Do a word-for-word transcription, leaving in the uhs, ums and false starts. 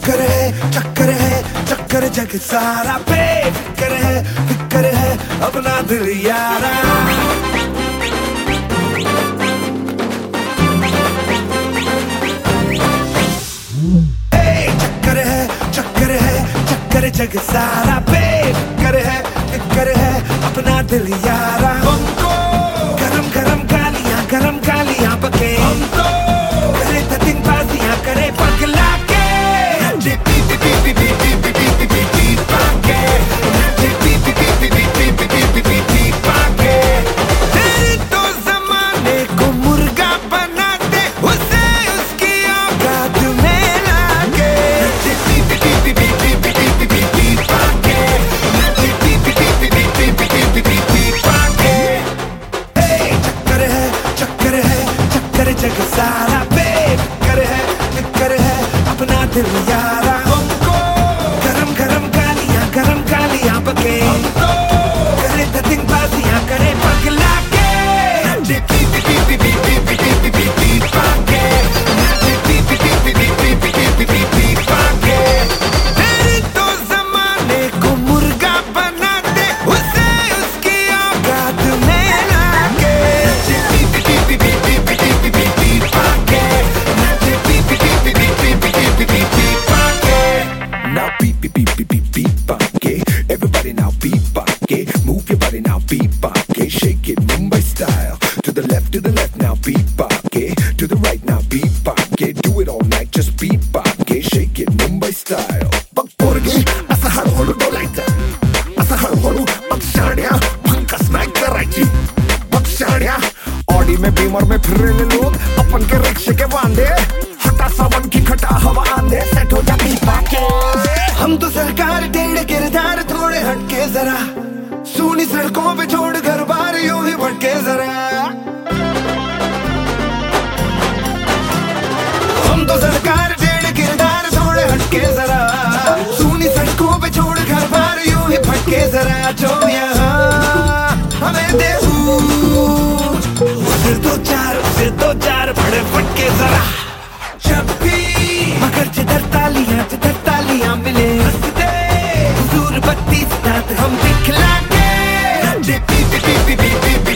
चक्कर है चक्कर है चक्कर जग सारा बेफिक्र है फिक्र है अपना दिल यारा। चक्कर है चक्कर है चक्कर जग सारा बेफिक्र है फिक्र है अपना दिल यारा। हमको गरम गरम गालियां गरम गालियां बके हमको करे धतिंग बाजियां करे पगला के नचे पी पी पी पी पी पी पी पी पी पी पाके नचे पी पी पी पी पी पी पी पी पी पी पाके। तेरे तो ज़माने को मुर्गा बना दे उसे उसकी औकात में लाके नचे पी पी पी पी पी पी पी पी पी पी पाके नचे पी पी पी पी पी पी पी पी पी पी पाके। चक्कर है चक्कर है चक्कर जग सारा बेफिक्र है फिक्र है अपना दिल यारा। हमको गरम गरम गालियां गरम गालियां बके हमको करे धतिंग बाजियां करे पगला के नचे पी पी पी पी पी पी पी पी पी पी पाके नचे पी पी पी पी पी पी पी पी पी पी पाके। तेरे तो ज़माने को मुर्गा बना दे उसे उसकी औकात में लाके नचे पी पी पी पी पी पी पी पी पी पी पाके नचे पी पी पी पी पी पी पी पी पी पी पाके। Now beep beep beep beep beep beep pake. Everybody now beep pake. Move your body now beep pake. Shake it Mumbai style. To the left, to the left now beep pake. To the right now beep pake. Do it all night just beep pake. Shake it Mumbai style. Bak porge asa हळूहळू डोलायचं asa हळूहळू बघ शाण्या भंकस नाही करायची बघ शाण्या। Audi में Beamer में फिर रहे लोग अपन के रिक्शे के वांदे हटा सावन की खटा हवा आंधे सेट हो जा बीप पाके। हम तो सरकार टेढ़े किरदार थोड़े हटके जरा सूनी सड़कों पे छोड़ घर बार यूं ही भटके जरा। हम तो सरकार टेढ़े किरदार थोड़े हटके जरा सूनी सड़कों पे छोड़ घर बार यूं ही भटके जरा। जो यहाँ हमें दे उसे दो चार उसे दो चार बड़े फटके जरा। जब भी मगर जिधर तालियां जिधर तालियां मिले हंस दे हुजूर बत्ती साथ हम दिखला के नचे पी पी पी पी पी पी